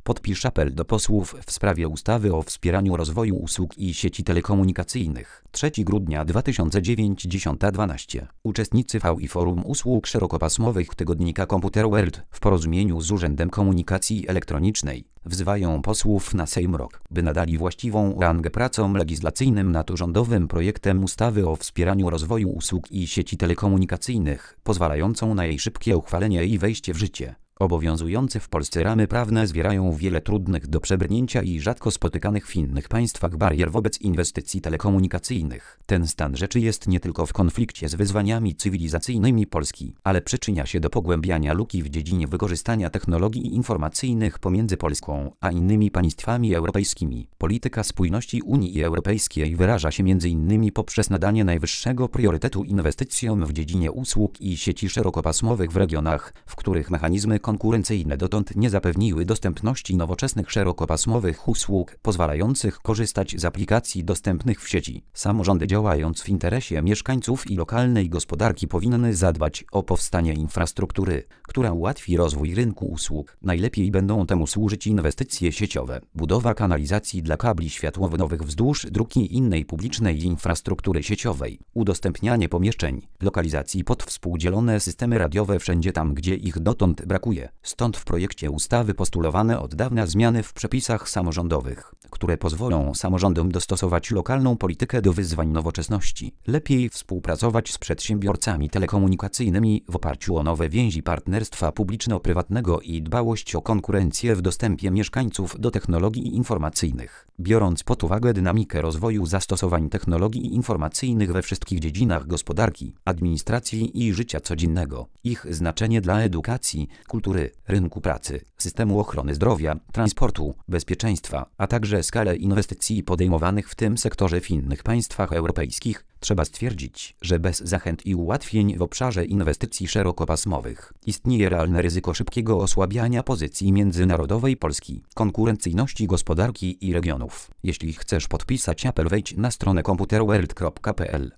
Podpisz apel do posłów w sprawie ustawy o wspieraniu rozwoju usług i sieci telekomunikacyjnych. 3 grudnia 2009 10:12. Uczestnicy VI Forum Usług Szerokopasmowych tygodnika Computer World w porozumieniu z Urzędem Komunikacji Elektronicznej wzywają posłów na Sejm ROK, by nadali właściwą rangę pracom legislacyjnym nad rządowym projektem ustawy o wspieraniu rozwoju usług i sieci telekomunikacyjnych, pozwalającą na jej szybkie uchwalenie i wejście w życie. Obowiązujące w Polsce ramy prawne zwierają wiele trudnych do przebrnięcia i rzadko spotykanych w innych państwach barier wobec inwestycji telekomunikacyjnych. Ten stan rzeczy jest nie tylko w konflikcie z wyzwaniami cywilizacyjnymi Polski, ale przyczynia się do pogłębiania luki w dziedzinie wykorzystania technologii informacyjnych pomiędzy Polską a innymi państwami europejskimi. Polityka spójności Unii Europejskiej wyraża się m.in. poprzez nadanie najwyższego priorytetu inwestycjom w dziedzinie usług i sieci szerokopasmowych w regionach, w których mechanizmy konkurencyjne dotąd nie zapewniły dostępności nowoczesnych szerokopasmowych usług pozwalających korzystać z aplikacji dostępnych w sieci. Samorządy, działając w interesie mieszkańców i lokalnej gospodarki, powinny zadbać o powstanie infrastruktury, która ułatwi rozwój rynku usług. Najlepiej będą temu służyć inwestycje sieciowe, budowa kanalizacji dla kabli światłowodowych wzdłuż dróg i innej publicznej infrastruktury sieciowej, udostępnianie pomieszczeń, lokalizacji pod współdzielone systemy radiowe wszędzie tam, gdzie ich dotąd brakuje. Stąd w projekcie ustawy postulowane od dawna zmiany w przepisach samorządowych, które pozwolą samorządom dostosować lokalną politykę do wyzwań nowoczesności, lepiej współpracować z przedsiębiorcami telekomunikacyjnymi w oparciu o nowe więzi partnerstwa publiczno-prywatnego i dbałość o konkurencję w dostępie mieszkańców do technologii informacyjnych. Biorąc pod uwagę dynamikę rozwoju zastosowań technologii informacyjnych we wszystkich dziedzinach gospodarki, administracji i życia codziennego, ich znaczenie dla edukacji, kultury, rynku pracy, systemu ochrony zdrowia, transportu, bezpieczeństwa, a także skalę inwestycji podejmowanych w tym sektorze w innych państwach europejskich, trzeba stwierdzić, że bez zachęt i ułatwień w obszarze inwestycji szerokopasmowych istnieje realne ryzyko szybkiego osłabiania pozycji międzynarodowej Polski, konkurencyjności gospodarki i regionów. Jeśli chcesz podpisać apel, wejdź na stronę computerworld.pl.